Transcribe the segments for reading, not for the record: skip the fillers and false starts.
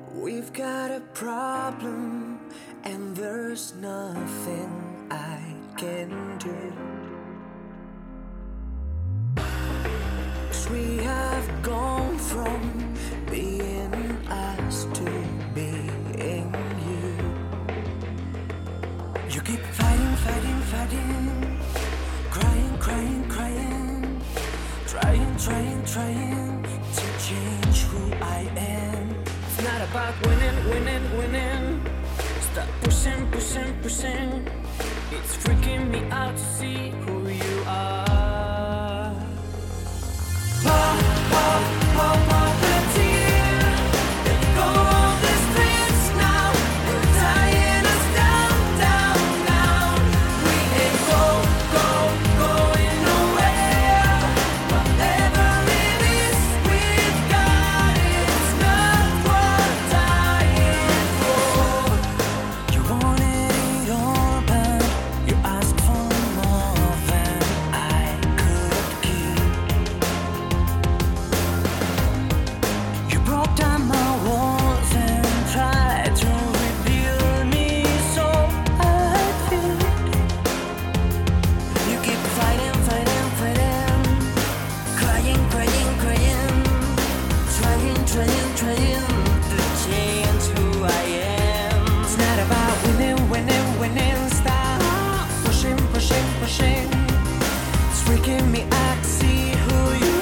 We've got a problem, and there's nothing I can do. 'Cause we have gone from being us to being you. You keep fighting, fighting, fighting, crying, crying, crying, trying, trying, trying to change who I am. It's not about winning, winning, winning. Stop pushing, pushing, pushing. It's freaking me out to see who you are. Pop, pop, pop, pop a tear. Let go of the streets now. You're tying us down, down, down. We ain't going nowhere. Whatever it is we've got, it's not worth dying for. You wanted it all, but you asked for more than I could give. You broke down my walls and tried to rebuild me, so I did. You keep fighting, fighting, fighting, crying, crying, crying, trying, trying, trying to change who I am. It's not about winning, winning, winning. Stop pushing, pushing, pushing. It's freaking me out to see who you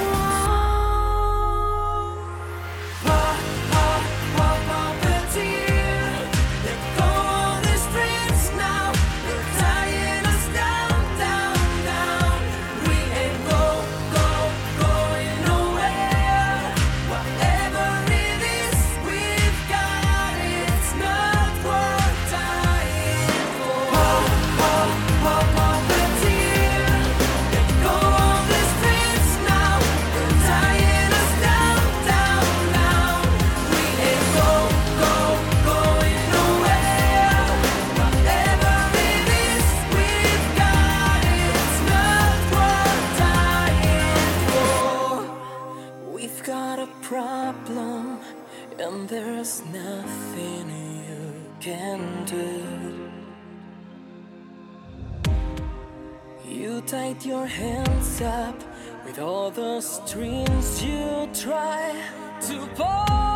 are. Pop, pop, pop, pop a tear. Let go of the streets now. You're tying us down, down, down. We ain't going nowhere. Whatever it is we've got, it's not worth dying for. Pop, pop, pop, pop a tear. Let go of the streets now. You're tying us down, down, down. We ain't going nowhere. Whatever it is we've got, it's not worth dying for. We've got a problem, and there's nothing you can do. You tied your hands up with all the strings you try to pull.